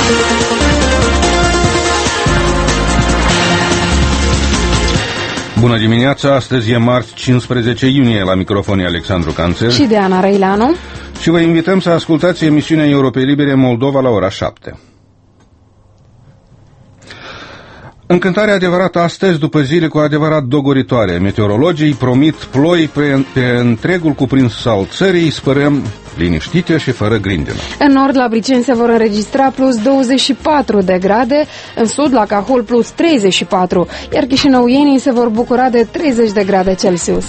Bună dimineața, astăzi e marți 15 iunie, la microfon e Alexandru Canțel și Diana Răileanu și vă invităm să ascultați emisiunea Europei Libere Moldova la ora 7. Încântare adevărată astăzi, după zile cu adevărat dogoritoare. Meteorologii promit ploi pe întregul cuprins al țării, sperăm liniștite și fără grindină. În nord, la Briceni, se vor înregistra plus 24 de grade, în sud, la Cahul, plus 34, iar chișinăuienii se vor bucura de 30 de grade Celsius.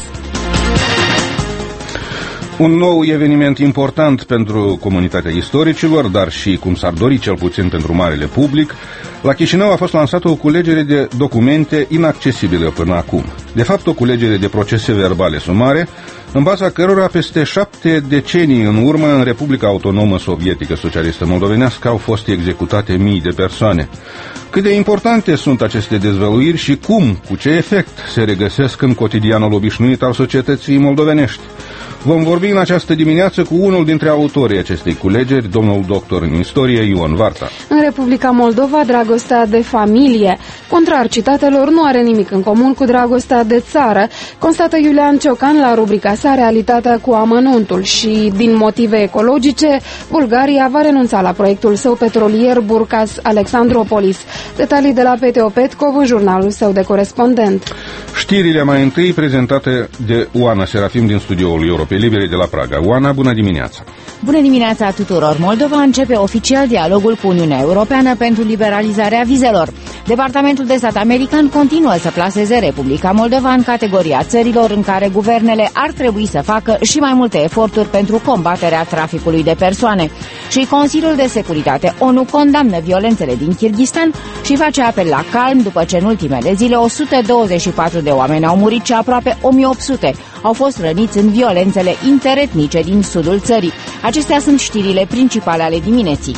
Un nou eveniment important pentru comunitatea istoricilor, dar și, cum s-ar dori cel puțin, pentru marele public. La Chișinău a fost lansată o culegere de documente inaccesibile până acum. De fapt, o culegere de procese verbale sumare, în baza cărora peste 7 decenii în urmă, în Republica Autonomă Sovietică Socialistă Moldovenească, au fost executate mii de persoane. Cât de importante sunt aceste dezvăluiri și cum, cu ce efect se regăsesc în cotidianul obișnuit al societății moldovenești? Vom vorbi în această dimineață cu unul dintre autorii acestei culegeri, domnul doctor în istorie Ion Varta. În Republica Moldova, dragostea de familie, contrar citatelor, nu are nimic în comun cu dragostea de țară, constată Iulian Ciocan la rubrica sa Realitatea cu amănuntul și, din motive ecologice, Bulgaria va renunța la proiectul său petrolier Burgas-Alexandropolis. Detalii de la Peteo Petkov, jurnalul său de corespondent. Știrile mai întâi prezentate de Oana Serafim din studioul Europei Libere de la Praga. Oana, bună dimineața! Bună dimineața tuturor! Moldova începe oficial dialogul cu Uniunea Europeană pentru liberalizarea vizelor. Departamentul de stat american continuă să plaseze Republica Moldova în categoria țărilor în care guvernele ar trebui să facă și mai multe eforturi pentru combaterea traficului de persoane. Și Consiliul de Securitate ONU condamnă violențele din Kyrgyzstan și face apel la calm după ce în ultimele zile 124 de oameni au murit și aproape 1800 au fost răniți în violențele interetnice din sudul țării. Acestea sunt știrile principale ale dimineții.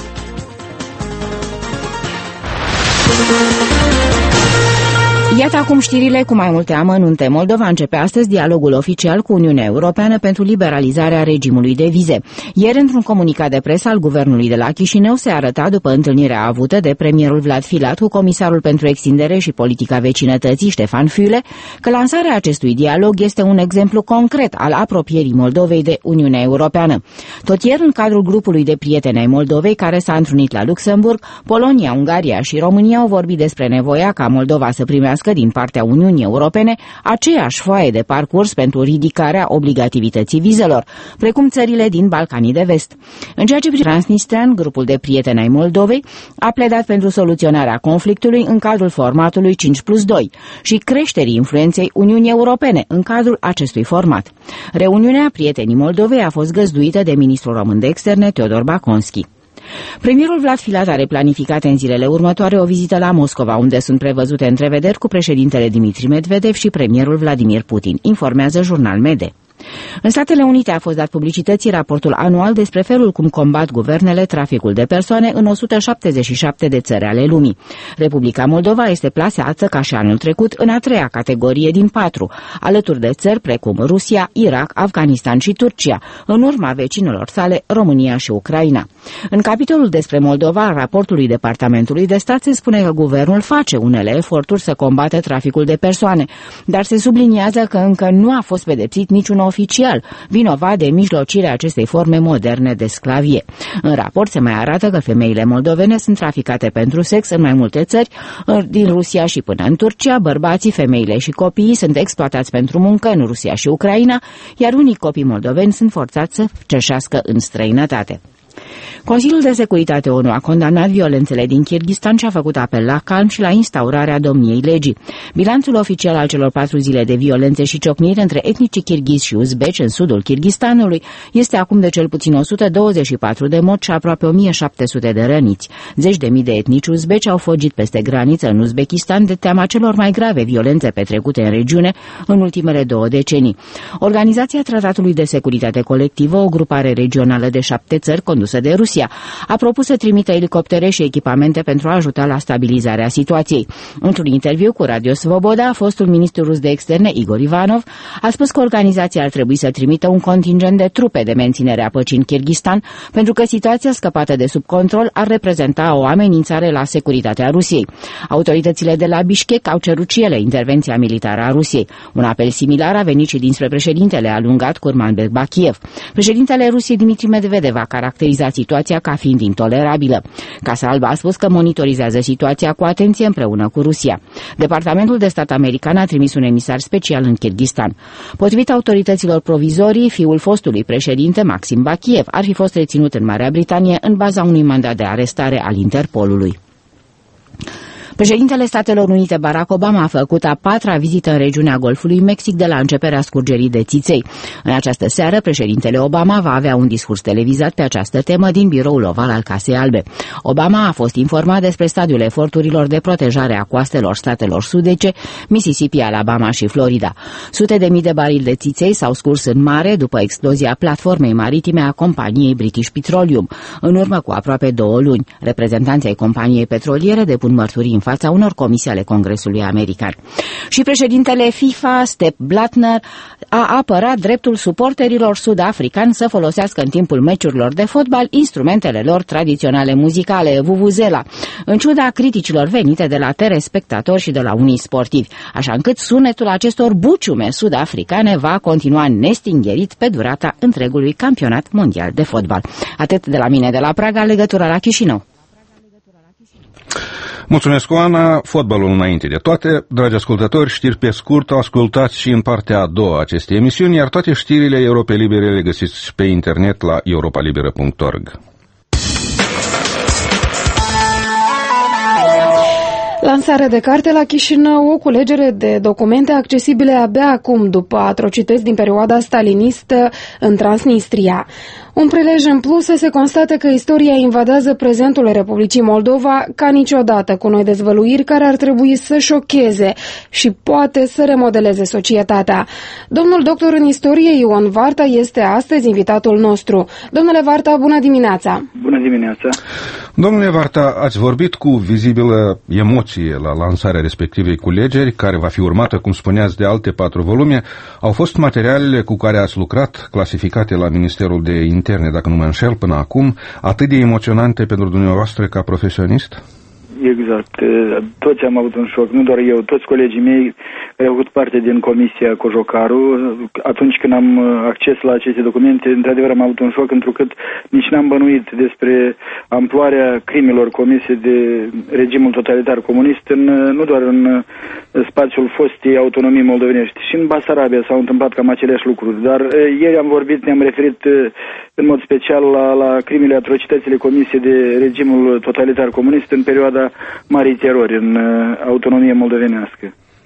Iată acum știrile cu mai multe amănunte. Moldova începe astăzi dialogul oficial cu Uniunea Europeană pentru liberalizarea regimului de vize. Ieri, într-un comunicat de presă al guvernului de la Chișinău, se arăta, după întâlnirea avută de premierul Vlad Filat cu comisarul pentru extindere și politica vecinătății, Ștefan Füle, că lansarea acestui dialog este un exemplu concret al apropierii Moldovei de Uniunea Europeană. Tot ieri, în cadrul grupului de prieteni ai Moldovei, care s-a întrunit la Luxemburg, Polonia, Ungaria și România au vorbit despre nevoia ca Moldova să primească din partea Uniunii Europene aceeași foaie de parcurs pentru ridicarea obligativității vizelor, precum țările din Balcanii de Vest. În ceea ce privește Transnistria, grupul de prieteni ai Moldovei a pledat pentru soluționarea conflictului în cadrul formatului 5+2 și creșterii influenței Uniunii Europene în cadrul acestui format. Reuniunea Prietenii Moldovei a fost găzduită de ministrul român de externe Teodor Baconski. Premierul Vlad Filat are planificate în zilele următoare o vizită la Moscova, unde sunt prevăzute întrevederi cu președintele Dimitri Medvedev și premierul Vladimir Putin, informează Jurnal Mede. În Statele Unite a fost dat publicității raportul anual despre felul cum combat guvernele traficul de persoane în 177 de țări ale lumii. Republica Moldova este plasată, ca și anul trecut, în a treia categorie din 4, alături de țări precum Rusia, Irak, Afganistan și Turcia, în urma vecinilor sale, România și Ucraina. În capitolul despre Moldova al raportului Departamentului de Stat se spune că guvernul face unele eforturi să combată traficul de persoane, dar se subliniază că încă nu a fost pedepsit niciun oficial vinovat de mijlocirea acestei forme moderne de sclavie. În raport se mai arată că femeile moldovene sunt traficate pentru sex în mai multe țări, din Rusia și până în Turcia, bărbații, femeile și copiii sunt exploatați pentru muncă în Rusia și Ucraina, iar unii copii moldoveni sunt forțați să cerșească în străinătate. Consiliul de Securitate ONU a condamnat violențele din Kyrgyzstan și a făcut apel la calm și la instaurarea domniei legii. Bilanțul oficial al celor 4 zile de violențe și ciocniri între etnicii kirghizi și uzbeci în sudul Kyrgyzstanului este acum de cel puțin 124 de morți și aproape 1700 de răniți. Zeci de mii de etnici uzbeci au fugit peste graniță în Uzbekistan de teama celor mai grave violențe petrecute în regiune în ultimele 2 decenii. Organizația Tratatului de Securitate Colectivă, o grupare regională de 7 țări condusă de Rusia, Rusia, a propus să trimită elicoptere și echipamente pentru a ajuta la stabilizarea situației. Într-un interviu cu Radio Svoboda, fostul ministru rus de externe Igor Ivanov a spus că organizația ar trebui să trimită un contingent de trupe de menținere a păcii în Kirghistan, pentru că situația scăpată de sub control ar reprezenta o amenințare la securitatea Rusiei. Autoritățile de la Bishkek au cerut și ele intervenția militară a Rusiei. Un apel similar a venit și dinspre președintele alungat Kurmanbek Bakiev. Președintele Rusiei Dmitri Medvedev a caracterizat situația ca fiind intolerabilă. Casa Albă a spus că monitorizează situația cu atenție împreună cu Rusia. Departamentul de stat american a trimis un emisar special în Kirghistan. Potrivit autorităților provizorii, fiul fostului președinte Maxim Bakiev ar fi fost reținut în Marea Britanie în baza unui mandat de arestare al Interpolului. Președintele Statelor Unite Barack Obama a făcut a 4-a vizită în regiunea Golfului Mexic de la începerea scurgerii de țiței. În această seară, președintele Obama va avea un discurs televizat pe această temă din biroul oval al Casei Albe. Obama a fost informat despre stadiul eforturilor de protejare a coastelor statelor sudice, Mississippi, Alabama și Florida. Sute de mii de barili de țiței s-au scurs în mare după explozia platformei maritime a companiei British Petroleum, în urmă cu aproape 2 luni. Reprezentanții ai companiei petroliere depun mărturii în fața unor comisii ale Congresului American. Și președintele FIFA, Sepp Blatter, a apărat dreptul suporterilor sud-africani să folosească în timpul meciurilor de fotbal instrumentele lor tradiționale muzicale, vuvuzela, în ciuda criticilor venite de la telespectatori și de la unii sportivi, așa încât sunetul acestor buciume sud-africane va continua nestingherit pe durata întregului campionat mondial de fotbal. Atât de la mine de la Praga, legătura la Chișinău. Mulțumesc, Oana. Fotbalul înainte de toate. Dragi ascultători, știri pe scurt, ascultați și în partea a doua a acestei emisiuni, iar toate știrile Europei Libere le găsiți pe internet la europalibera.org. Lansare de carte la Chișinău, o culegere de documente accesibile abia acum după atrocități din perioada stalinistă în Transnistria. Un prilej în plus se constată că istoria invadează prezentul Republicii Moldova ca niciodată, cu noi dezvăluiri care ar trebui să șocheze și poate să remodeleze societatea. Domnul doctor în istorie Ion Varta este astăzi invitatul nostru. Domnule Varta, bună dimineața! Bună dimineața! Domnule Varta, ați vorbit cu vizibilă emoție la lansarea respectivei culegeri, care va fi urmată, cum spuneați, de alte 4 volume. Au fost materialele cu care ați lucrat, clasificate la Ministerul de Interne, dacă nu mă înșel, până acum, atât de emoționante pentru dumneavoastră ca profesionist? Exact. Toți am avut un șoc, nu doar eu, toți colegii mei care au avut parte din Comisia Cojocaru. Atunci când am acces la aceste documente, într-adevăr am avut un șoc, întrucât nici n-am bănuit despre amploarea crimelor comise de regimul totalitar comunist, nu doar în spațiul fostei autonomii moldovenești. Și în Basarabia s-au întâmplat cam aceleași lucruri. Dar ieri am vorbit, ne-am referit în mod special la crimele, atrocitățile comise de regimul totalitar comunist în perioada Marii Terori, în autonomie moldovenească.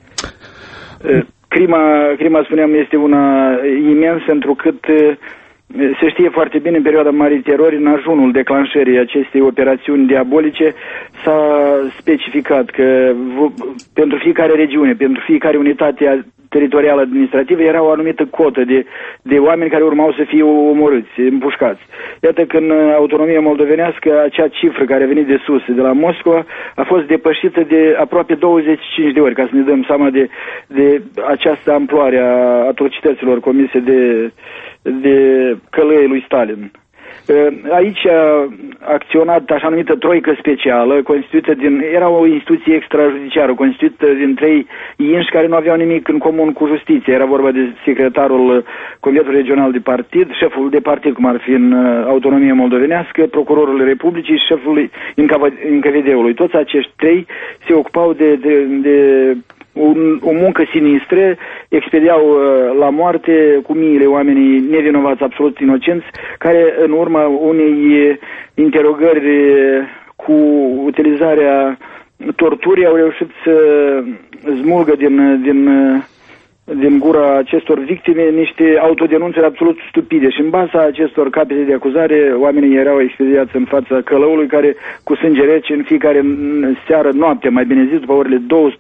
Crima, spuneam, este una imensă, întrucât se știe foarte bine, în perioada Marii Terori, în ajunul declanșării acestei operațiuni diabolice, s-a specificat că pentru fiecare regiune, pentru fiecare unitate teritorială administrativă era o anumită cotă de oameni care urmau să fie omorâți, împușcați. Iată că în autonomia moldovenească acea cifră care a venit de sus, de la Moscova, a fost depășită de aproape 25 de ori, ca să ne dăm seama de această amploare a atrocităților comise de călăii lui Stalin. Aici a acționat așa numită troică specială, constituită era o instituție extrajudiciară, constituită din 3 inși care nu aveau nimic în comun cu justiția. Era vorba de secretarul Comitetului Regional de Partid, șeful de partid, cum ar fi în autonomie moldovenească, procurorul Republicii și șeful NKVD-ului. Toți acești 3 se ocupau de o muncă sinistră, expediau la moarte cu miile oamenii nevinovați, absolut inocenți, care în urma unei interogări cu utilizarea torturii au reușit să smulgă din din gura acestor victime niște autodenunțări absolut stupide și în baza acestor capete de acuzare oamenii erau expediați în fața călăului care cu sânge rece în fiecare seară, noapte, mai bine zis, după orele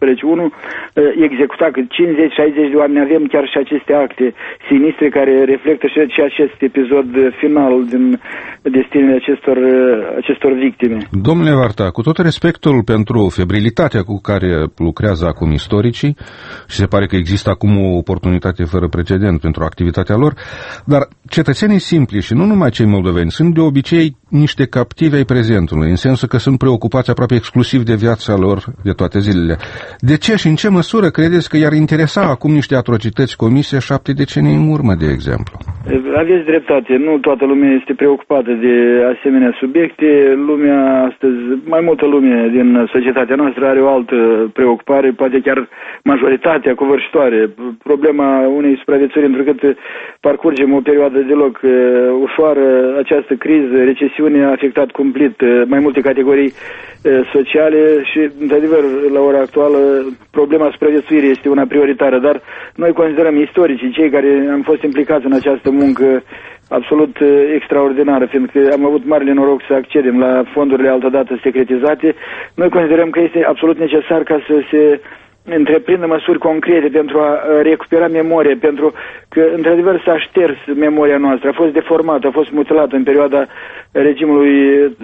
12-1, executa cât 50-60 de oameni. Avem chiar și aceste acte sinistre care reflectă și acest episod final din destinele acestor victime. Domnule Varta, cu tot respectul pentru febrilitatea cu care lucrează acum istoricii, și se pare că există acum o oportunitate fără precedent pentru activitatea lor, dar cetățenii simpli și nu numai cei moldoveni sunt de obicei niște captivi ai prezentului, în sensul că sunt preocupați aproape exclusiv de viața lor de toate zilele. De ce și în ce măsură credeți că i-ar interesa acum niște atrocități comise 7 decenii în urmă, de exemplu? Aveți dreptate, nu toată lumea este preocupată de asemenea subiecte. Lumea astăzi, mai multă lume din societatea noastră are o altă preocupare, poate chiar majoritatea covârșitoare. Problema unei supraviețuiri, întrucât parcurgem o perioadă deloc ușoară, această criză, recesiune a afectat cumplit mai multe categorii sociale și, într-adevăr, la ora actuală, problema supraviețuirii este una prioritară, dar noi considerăm istoricii, cei care am fost implicați în această muncă absolut extraordinară, fiindcă am avut marele noroc să accedem la fondurile altădată secretizate, noi considerăm că este absolut necesar ca să se întreprindă măsuri concrete pentru a recupera memorie, pentru că, într-adevăr, s-a șters memoria noastră, a fost deformată, a fost mutilată în perioada regimului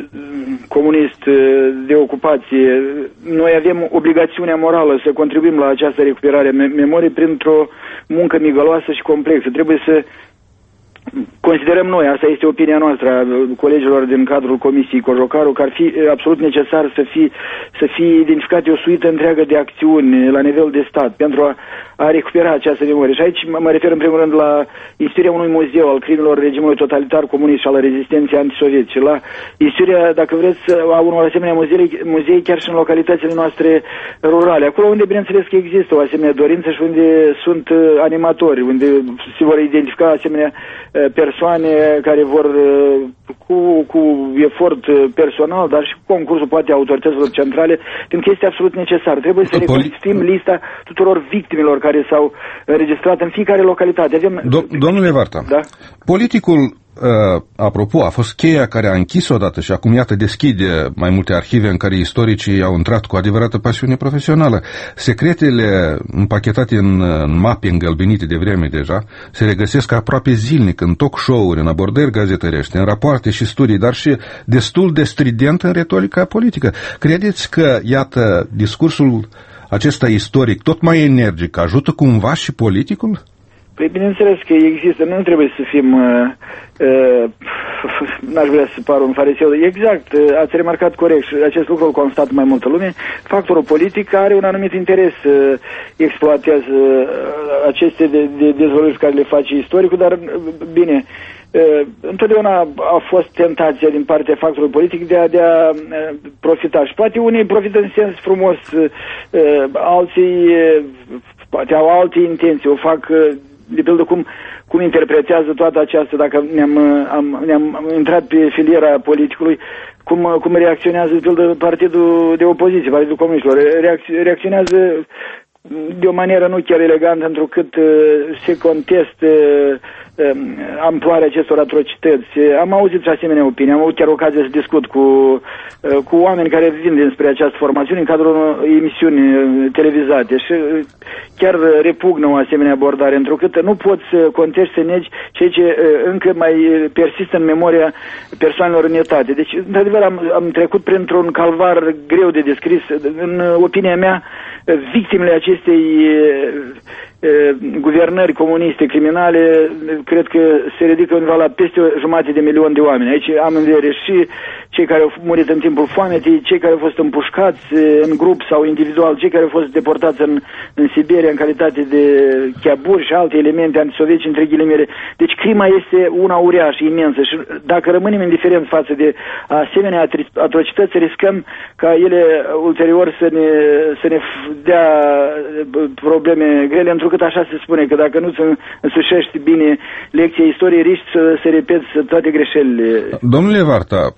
comunist de ocupație. Noi avem obligațiunea morală să contribuim la această recuperare a memoriei printr-o muncă migăloasă și complexă. Trebuie să considerăm noi, asta este opinia noastră a colegilor din cadrul Comisiei Cojocaru, că ar fi absolut necesar să fie identificate o suită întreagă de acțiuni la nivel de stat pentru a recupera această memorie. Și aici mă refer în primul rând la istoria unui muzeu al crimelor regimului totalitar comunist și al rezistenței antisovietice, la istoria, dacă vreți, a unor asemenea muzei chiar și în localitățile noastre rurale, acolo unde, bineînțeles, că există o asemenea dorință și unde sunt animatori, unde se vor identifica asemenea persoane care vor cu efort personal, dar și cu concursul poate autorităților centrale, pentru că este absolut necesar. Trebuie să reconstituim lista tuturor victimelor care s-au înregistrat în fiecare localitate. Domnule Varta, da? Politicul, apropo, a fost cheia care a închis odată și acum, iată, deschide mai multe arhive în care istoricii au intrat cu adevărată pasiune profesională. Secretele împachetate în mape îngălbenite de vreme deja se regăsesc aproape zilnic în talk show-uri, în abordări gazetărești, în rapoarte și studii, dar și destul de strident în retorica politică. Credeți că, iată, discursul acesta istoric tot mai energic ajută cumva și politicul? Păi bineînțeles că există, nu trebuie să fim, n-aș vrea să par un fariseu, exact, ați remarcat corect și acest lucru îl constată mai multă lume, factorul politic are un anumit interes, exploatează aceste dezvăluiri care le face istoricul, dar bine, întotdeauna a fost tentația din partea factorului politic de a profita și poate unii profită în sens frumos, alții poate au alte intenții, o fac de pildă cum interpretează toată această, dacă ne-am intrat pe filiera politicului, cum reacționează de pildă partidul de opoziție, Partidul Comuniștilor, reacționează de o manieră nu chiar elegantă, întrucât se contestă amploarea acestor atrocități. Am auzit și asemenea opinii, am avut chiar ocazia să discut cu oameni care vin dinspre această formațiune în cadrul emisiuni televizate și chiar repugnă o asemenea abordare, întrucât nu poți să contești, să negi ceea ce încă mai persistă în memoria persoanelor în etate. Deci, într-adevăr, am trecut printr-un calvar greu de descris. În opinia mea, victimele acestei guvernări comuniste criminale, cred că se ridică undeva la peste 500.000 de oameni. Aici am în vedere și cei care au murit în timpul foametei, cei care au fost împușcați în grup sau individual, cei care au fost deportați în Siberia în calitate de cheaburi și alte elemente antisovietice, între ghilimele. Deci crima este una uriașă, imensă și dacă rămânem indiferenți față de asemenea atrocități, riscăm ca ele ulterior să ne dea probleme grele, întrucât așa se spune că dacă nu-ți însușești bine lecția istoriei, riști să repeți toate greșelile. Domnule Varta,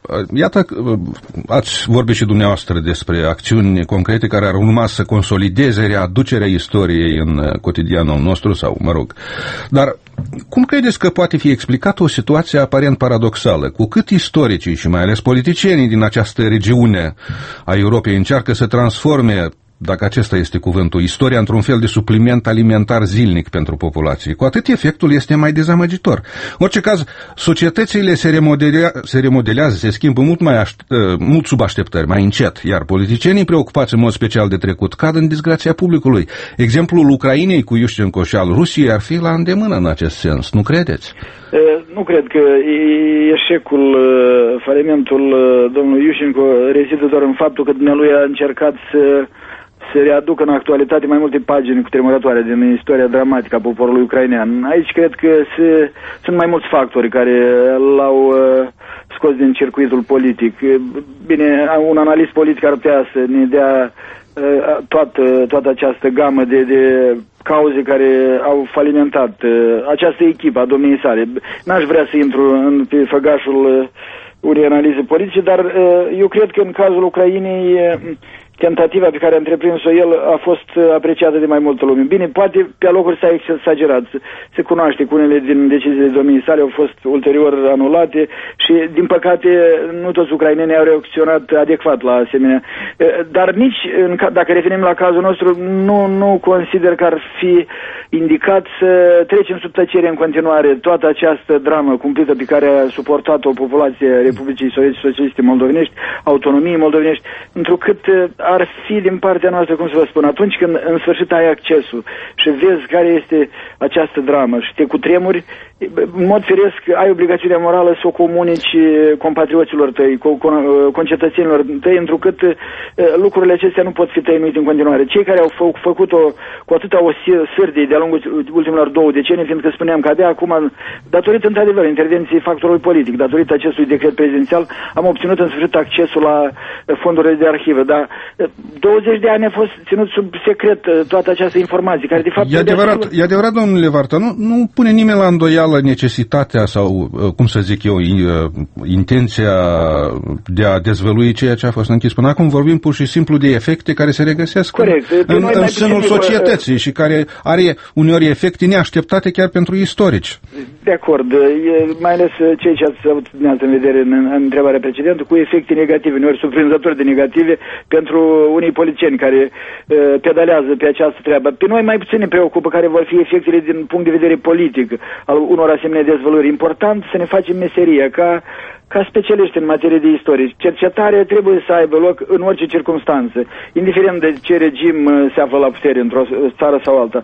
Iată, ați vorbit și dumneavoastră despre acțiuni concrete care ar urma să consolideze readucerea istoriei în cotidianul nostru, sau, mă rog. Dar cum credeți că poate fi explicată o situație aparent paradoxală? Cu cât istoricii și mai ales politicienii din această regiune a Europei încearcă să transforme, dacă acesta este cuvântul, istoria într-un fel de supliment alimentar zilnic pentru populație, cu atât efectul este mai dezamăgitor. În orice caz, societățile se remodelează, se schimbă mult sub așteptări, mai încet, iar politicienii preocupați în mod special de trecut cad în disgrația publicului. Exemplul Ucrainei cu Iușcenko și al Rusiei ar fi la îndemână în acest sens, nu credeți? Nu cred că eșecul, falimentul domnului Iușcenko rezidă doar în faptul că dumnealui a încercat să readucă în actualitate mai multe pagini cutremurătoare din istoria dramatică a poporului ucrainean. Aici cred că sunt mai mulți factori care l-au scos din circuitul politic. Bine, un analist politic ar putea să ne dea toată această gamă de cauze care au falimentat această echipă a domniei sale. N-aș vrea să intru pe făgașul unei analize politice, dar eu cred că în cazul Ucrainei tentativa pe care a întreprins-o el a fost apreciată de mai multă lume. Bine, poate pe alocuri s-a exagerat. Se cunoaște că unele din deciziile domniei sale au fost ulterior anulate și, din păcate, nu toți ucrainenii au reacționat adecvat la asemenea. Dar nici, dacă revenim la cazul nostru, nu consider că ar fi indicat să trecem sub tăcere în continuare toată această dramă cumplită pe care a suportat-o populația Republicii Socialiste Moldovenești, autonomiei moldovenești, întrucât ar fi din partea noastră, cum să vă spun, atunci când în sfârșit ai accesul și vezi care este această dramă și te cutremuri, în mod firesc ai obligațiunea morală să o comunici compatrioților tăi, concetățenilor tăi, întrucât lucrurile acestea nu pot fi tăinuite în continuare. Cei care au făcut-o cu atâta o sârdie de-a lungul ultimilor 2 decenii, fiindcă spuneam că abia acum, datorită într-adevăr intervenției factorului politic, datorită acestui decret prezidențial, am obținut în sfârșit accesul la fondurile de arhivă, dar 20 de ani a fost ținut sub secret toată această informație, care de fapt... E adevărat, domnule Varta, nu pune nimeni la îndoială necesitatea sau, cum să zic eu, intenția de a dezvălui ceea ce a fost închis până acum. Vorbim pur și simplu de efecte care se regăsesc în sânul societății și care are uneori efecte neașteptate chiar pentru istorici. De acord, mai ales cei ce ați avut în vedere în întrebarea precedentă, cu efecte negative, uneori surprinzător de negative pentru unii politicieni care pedalează pe această treabă. Pe noi mai puțin ne preocupă care vor fi efectele din punct de vedere politic al unor asemenea dezvăluiri. Important să ne facem meseria ca specialiști în materie de istorie. Cercetarea trebuie să aibă loc în orice circunstanță, indiferent de ce regim se află la putere într-o țară sau alta.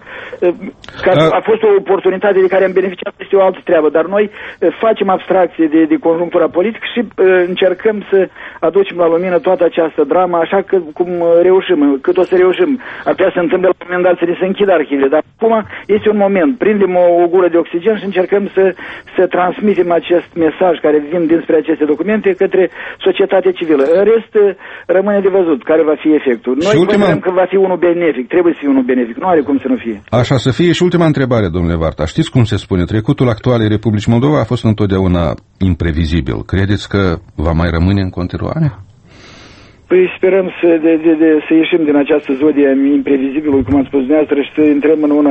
A fost o oportunitate de care am beneficiat, este o altă treabă, dar noi facem abstracție de conjunctura politică și încercăm să aducem la lumină toată această dramă, așa că cum reușim, cât o să reușim. Ar putea să întâmple la un moment dat să ne se închidă arhivele, dar acum este un moment. Prindem o gură de oxigen și încercăm să transmitem acest mesaj care vin dinspre aceste documente către societatea civilă. În rest, rămâne de văzut care va fi efectul. Noi considerăm că va fi unul benefic, trebuie să fie unul benefic, nu are cum să nu fie. Așa să fie. Și ultima întrebare, domnule Varta. Știți cum se spune? Trecutul actualei Republicii Moldova a fost întotdeauna imprevizibil. Credeți că va mai rămâne în continuare? Păi sperăm să ieșim din această zodie a imprevizibilului, cum ați spus dumneavoastră, și să intrăm în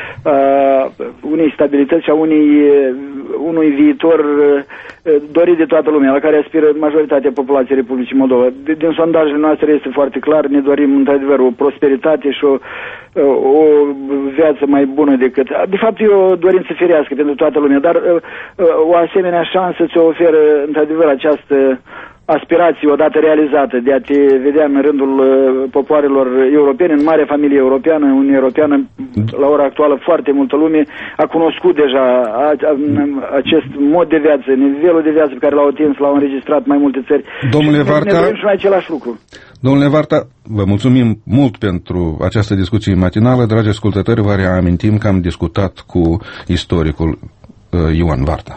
unei stabilități și a unui viitor dorit de toată lumea, la care aspiră majoritatea populației Republicii Moldova. Din sondajele noastre este foarte clar, ne dorim într-adevăr o prosperitate și o viață mai bună decât... De fapt e o dorință firească pentru toată lumea, dar o asemenea șansă ți-o oferă într-adevăr această aspirație odată realizată de a te vedea în rândul popoarelor europene, în marea familie europeană, Uniunea Europeană, la ora actuală foarte multă lume a cunoscut deja acest mod de viață, nivelul de viață pe care l-au atins, l-au înregistrat mai multe țări. Domnule Varta, ne și noi același lucru. Domnule Varta, vă mulțumim mult pentru această discuție matinală. Dragi ascultători, vă reamintim că am discutat cu istoricul Ioan Varta.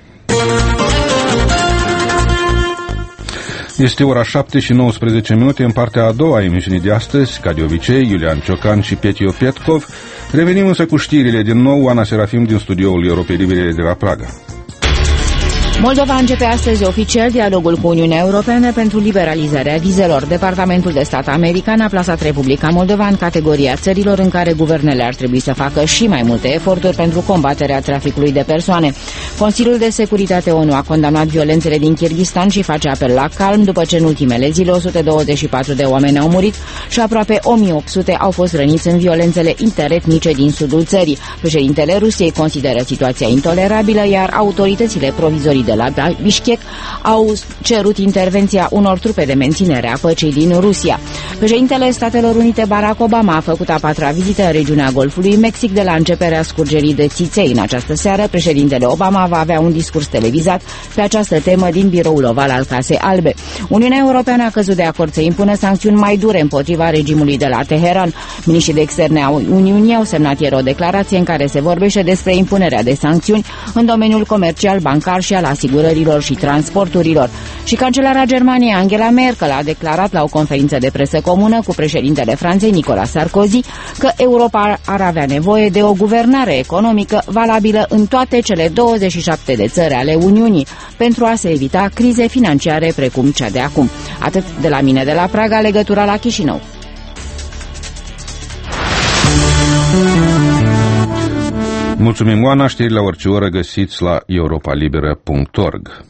Este ora 7:19 în partea a doua a emisiunii de astăzi, ca de obicei, Iulian Ciocan și Petio Petkov. Revenim însă cu știrile din nou, Ana Serafim din studioul Europei Libere de la Praga. Moldova începe astăzi oficial dialogul cu Uniunea Europeană pentru liberalizarea vizelor. Departamentul de Stat american a plasat Republica Moldova în categoria țărilor în care guvernele ar trebui să facă și mai multe eforturi pentru combaterea traficului de persoane. Consiliul de Securitate ONU a condamnat violențele din Kyrgyzstan și face apel la calm după ce în ultimele zile 124 de oameni au murit și aproape 1800 au fost răniți în violențele interetnice din sudul țării. Președintele Rusiei consideră situația intolerabilă, iar autoritățile provizorii de la Bishkek au cerut intervenția unor trupe de menținere a păcii din Rusia. Președintele Statelor Unite Barack Obama a făcut a patra vizită în regiunea Golfului Mexic de la începerea scurgerii de țiței. În această seară, președintele Obama va avea un discurs televizat pe această temă din biroul oval al Casei Albe. Uniunea Europeană a căzut de acord să impună sancțiuni mai dure împotriva regimului de la Teheran. Miniștrii de externe au Uniunii au semnat ieri o declarație în care se vorbește despre impunerea de sancțiuni în domeniul comercial, bancar și al asigurărilor și transporturilor. Și cancelara Germaniei Angela Merkel a declarat la o conferință de presă comună cu președintele Franței Nicolas Sarkozy că Europa ar avea nevoie de o guvernare economică valabilă în toate cele 27 de țări ale Uniunii pentru a se evita crize financiare precum cea de acum. Atât de la mine de la Praga, legătura la Chișinău. Mulțumim, Oana. Știrile la orice oră găsiți la europalibera.org.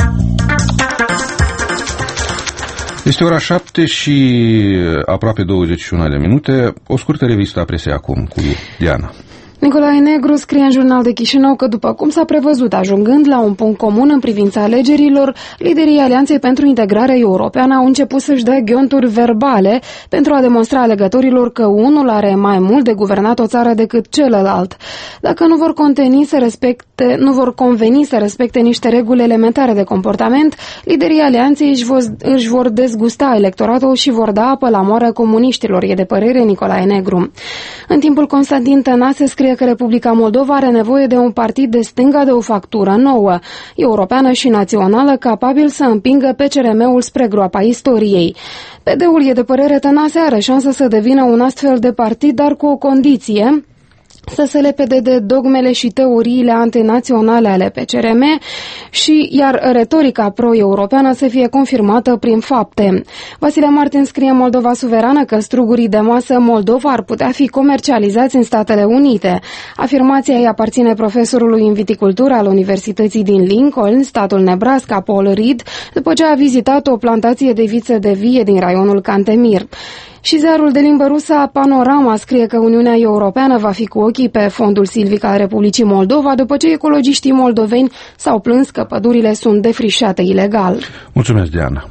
Este ora 7 și aproape 21 de minute. O scurtă revistă a presei acum cu Diana. Nicolae Negru scrie în Jurnal de Chișinău că, după cum s-a prevăzut, ajungând la un punct comun în privința alegerilor, liderii Alianței pentru Integrare Europeană au început să-și dea ghionturi verbale pentru a demonstra alegătorilor că unul are mai mult de guvernat o țară decât celălalt. Dacă nu vor conveni să respecte niște reguli elementare de comportament, liderii Alianței își vor dezgusta electoratul și vor da apă la moară comuniștilor, e de părere Nicolae Negru. În timpul Constantin Tănase scrie că Republica Moldova are nevoie de un partid de stânga de o factură nouă, europeană și națională, capabil să împingă PCRM-ul spre groapa istoriei. PD-ul, e de părere Tănase, are șansă să devină un astfel de partid, dar cu o condiție: să se lepede de dogmele și teoriile antinaționale ale PCRM iar retorica pro-europeană să fie confirmată prin fapte. Vasile Martin scrie în Moldova Suverană că strugurii de masă Moldova ar putea fi comercializați în Statele Unite. Afirmația îi aparține profesorului în viticultură al Universității din Lincoln, statul Nebraska, Paul Reed, după ce a vizitat o plantație de vițe de vie din raionul Cantemir. Și ziarul de limbă rusă Panorama scrie că Uniunea Europeană va fi cu ochii pe fondul silvic al Republicii Moldova după ce ecologiștii moldoveni s-au plâns că pădurile sunt defrișate ilegal. Mulțumesc, Diana.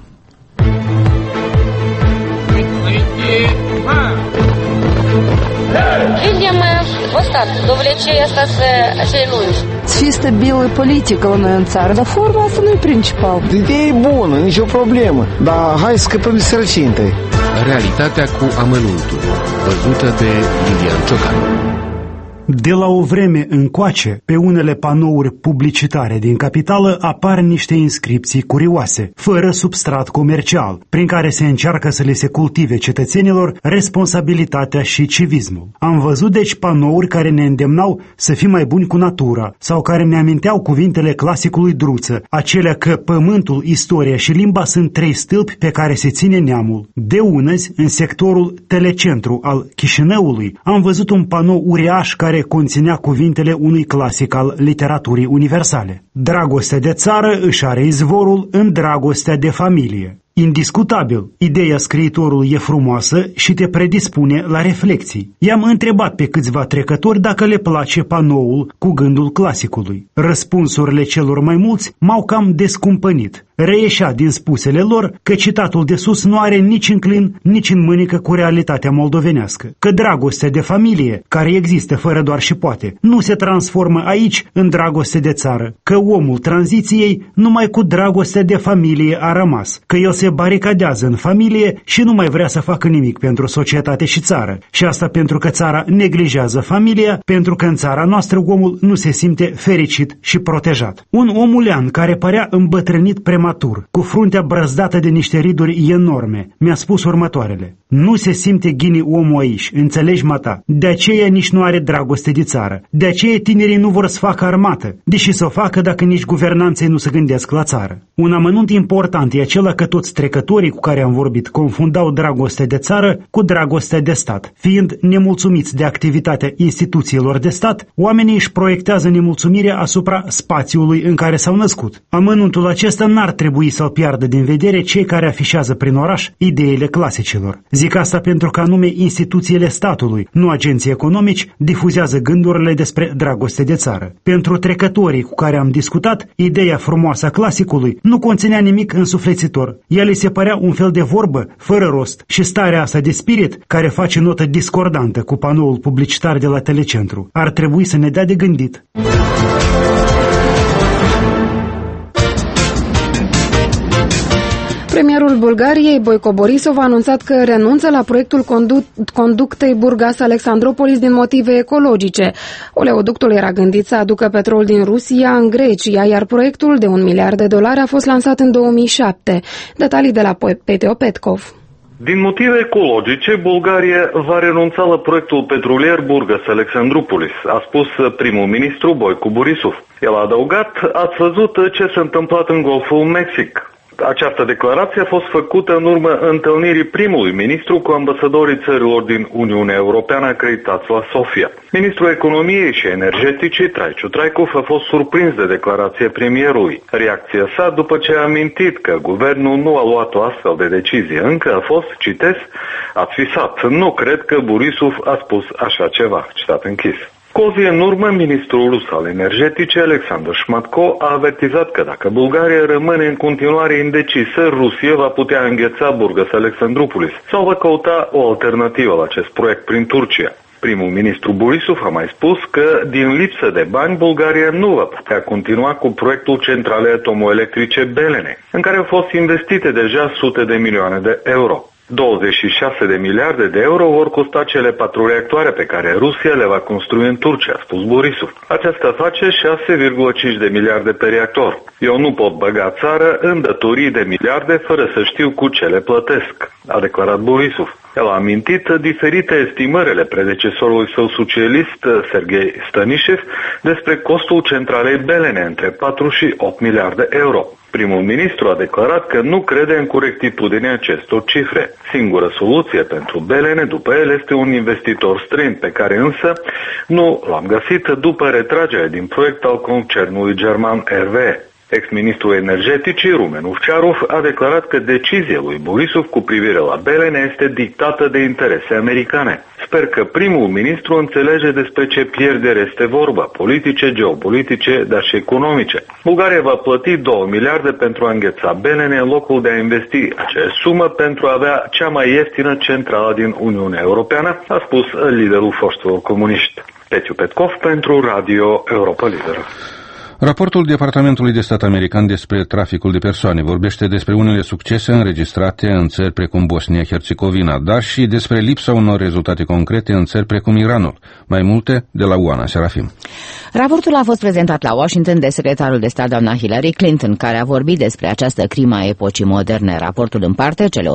Видим Остап, довлечение остаться lungi. Чисто белая политика у нас țară, dar forma asta nu e principal. Ideea e bună, nicio problemă, dar hai să scăpăm de sărăcie întâi. Realitatea cu amănuntul, văzută de Lilian Ciocan. De la o vreme încoace, pe unele panouri publicitare din capitală apar niște inscripții curioase, fără substrat comercial, prin care se încearcă să le se cultive cetățenilor responsabilitatea și civismul. Am văzut deci panouri care ne îndemnau să fim mai buni cu natura, sau care ne aminteau cuvintele clasicului Druță, acelea că pământul, istoria și limba sunt trei stâlpi pe care se ține neamul. De unăzi, în sectorul telecentru al Chișinăului, am văzut un panou uriaș care conținea cuvintele unui clasic al literaturii universale. Dragostea de țară își are izvorul în dragostea de familie. Indiscutabil, ideea scriitorului e frumoasă și te predispune la reflexii. I-am întrebat pe câțiva trecători dacă le place panoul cu gândul clasicului. Răspunsurile celor mai mulți m-au cam descumpănit. Reieșea din spusele lor că citatul de sus nu are nici în clin, nici în mânică cu realitatea moldovenească. Că dragostea de familie, care există fără doar și poate, nu se transformă aici în dragoste de țară. Că omul tranziției numai cu dragostea de familie a rămas. Că el se baricadează în familie și nu mai vrea să facă nimic pentru societate și țară. Și asta pentru că țara neglijează familia, pentru că în țara noastră omul nu se simte fericit și protejat. Un omulean care părea îmbătrânit prematur matur, cu fruntea brăzdată de niște riduri enorme, mi-a spus următoarele: nu se simte ghini omul aici, înțelegi, mata? De aceea nici nu are dragoste de țară. De aceea tinerii nu vor să facă armată, deși să o facă dacă nici guvernanții nu se gândesc la țară. Un amănunt important e acela că toți trecătorii cu care am vorbit confundau dragostea de țară cu dragostea de stat. Fiind nemulțumiți de activitatea instituțiilor de stat, oamenii își proiectează nemulțumirea asupra spațiului în care s-au născut. Amănuntul acesta n-ar trebui să-l piardă din vedere cei care afișează prin oraș ideile clasicilor. Zic asta pentru că anume instituțiile statului, nu agenții economici, difuzează gândurile despre dragoste de țară. Pentru trecătorii cu care am discutat, ideea frumoasă a clasicului nu conținea nimic însuflețitor. Ea li se părea un fel de vorbă, fără rost, și starea asta de spirit, care face notă discordantă cu panoul publicitar de la Telecentru, ar trebui să ne dea de gândit. Premierul Bulgariei, Boico Borisov, a anunțat că renunță la proiectul conductei Burgas-Alexandropolis din motive ecologice. Oleoductul era gândit să aducă petrol din Rusia în Grecia, iar proiectul de $1 miliard a fost lansat în 2007. Detalii de la Peteo Petkov. Din motive ecologice, Bulgaria va renunța la proiectul petrolier Burgas-Alexandropolis, a spus primul ministru Boico Borisov. El a adăugat: ați văzut ce s-a întâmplat în Golful Mexic. Această declarație a fost făcută în urma întâlnirii primului ministru cu ambasadorii țărilor din Uniunea Europeană acreditați la Sofia. Ministrul Economiei și Energeticii, Traicu Traicov, a fost surprins de declarația premierului. Reacția sa, după ce a amintit că guvernul nu a luat o astfel de decizie încă, a fost, citez, ați visat. Nu cred că Borisov a spus așa ceva, citat închis. Cu o zi în urmă, ministrul rus al energeticii, Alexander Shmatko, a avertizat că dacă Bulgaria rămâne în continuare indecisă, Rusia va putea îngheța Burgas-Alexandropolis sau va căuta o alternativă la acest proiect prin Turcia. Primul ministru Borisov a mai spus că, din lipsă de bani, Bulgaria nu va putea continua cu proiectul centralei atomoelectrice Belene, în care au fost investite deja sute de milioane de euro. 26 de miliarde de euro vor costa cele 4 reactoare pe care Rusia le va construi în Turcia, a spus Borisov. Aceasta face 6,5 de miliarde pe reactor. Eu nu pot băga țară în datorii de miliarde fără să știu cu ce le plătesc, a declarat Borisov. El a amintit diferite estimări ale predecesorului său socialist, Serghei Stanishev, despre costul centralei Belene, între 4 și 8 miliarde euro. Primul ministru a declarat că nu crede în corectitudinea acestor cifre. Singura soluție pentru Belene, după el, este un investitor străin, pe care însă nu l-am găsit după retragerea din proiect al concernului german RWE. Ex-ministrul energeticii, Rumen Ovciarov, a declarat că decizia lui Borisov cu privire la Belene este dictată de interese americane. Sper că primul ministru înțelege despre ce pierdere este vorba, politice, geopolitice, dar și economice. Bulgaria va plăti 2 miliarde pentru a îngheța Belene în locul de a investi acea sumă pentru a avea cea mai ieftină centrală din Uniunea Europeană, a spus liderul foștilor comuniști. Peteo Petkov pentru Radio Europa Liberă. Raportul Departamentului de Stat american despre traficul de persoane vorbește despre unele succese înregistrate în țări precum Bosnia-Herzegovina, dar și despre lipsa unor rezultate concrete în țări precum Iranul. Mai multe de la Oana Serafim. Raportul a fost prezentat la Washington de secretarul de stat doamna Hillary Clinton, care a vorbit despre această crimă a epocii moderne. Raportul împarte cele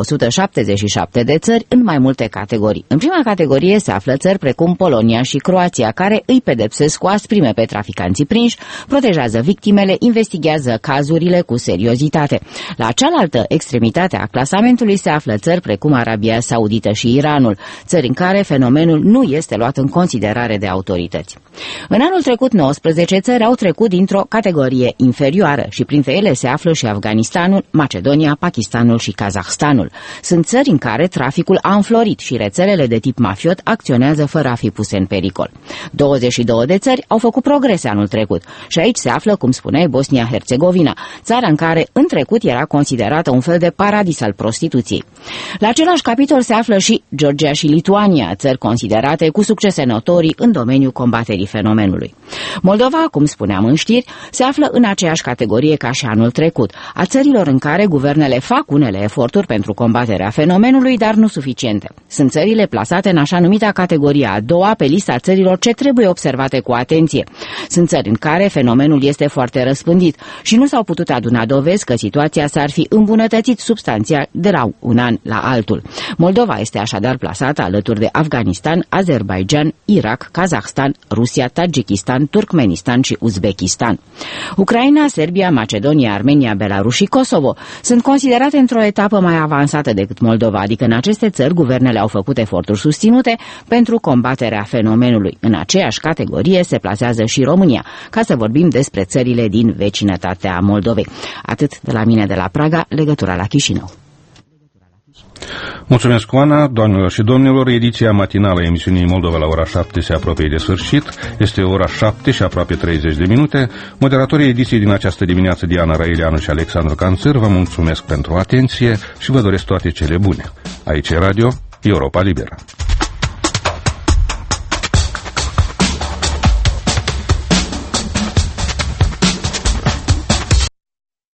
177 de țări în mai multe categorii. În prima categorie se află țări precum Polonia și Croația, care îi pedepsesc cu asprime pe traficanții prinși, protejează victimele, investigează cazurile cu seriozitate. La cealaltă extremitate a clasamentului se află țări precum Arabia Saudită și Iranul, țări în care fenomenul nu este luat în considerare de autorități. În anul trecut, 19 țări au trecut dintr-o categorie inferioară și printre ele se află și Afganistanul, Macedonia, Pakistanul și Kazahstanul. Sunt țări în care traficul a înflorit și rețelele de tip mafiot acționează fără a fi puse în pericol. 22 de țări au făcut progrese anul trecut și aici se află, cum spuneai, Bosnia-Herzegovina, țara în care în trecut era considerată un fel de paradis al prostituției. La același capitol se află și Georgia și Lituania, țări considerate cu succese notorii în domeniul combaterii fenomenului. Moldova, cum spuneam în știri, se află în aceeași categorie ca și anul trecut, a țărilor în care guvernele fac unele eforturi pentru combaterea fenomenului, dar nu suficiente. Sunt țările plasate în așa numita categoria a doua pe lista țărilor ce trebuie observate cu atenție. Sunt țări în care fenomenul este foarte răspândit și nu s-au putut aduna dovezi că situația s-ar fi îmbunătățit substanțial de la un an la altul. Moldova este așadar plasată alături de Afganistan, Azerbaijan, Irak, Kazahstan, Rusia, Tajikistan, Turkmenistan și Uzbekistan. Ucraina, Serbia, Macedonia, Armenia, Belarus și Kosovo sunt considerate într-o etapă mai avansată decât Moldova, adică în aceste țări guvernele au făcut eforturi susținute pentru combaterea fenomenului. În aceeași categorie se plasează și România, ca să vorbim despre țările din vecinătatea Moldovei. Atât de la mine de la Praga, legătura la Chișinău. Mulțumesc, Oana. Doamnelor și domnilor, ediția matinală a emisiunii Moldova la ora 7 se apropie de sfârșit. Este ora 7 și aproape 30 de minute. Moderatorii ediției din această dimineață, Diana Raelianu și Alexandru Canțăr, vă mulțumesc pentru atenție și vă doresc toate cele bune. Aici e Radio Europa Liberă.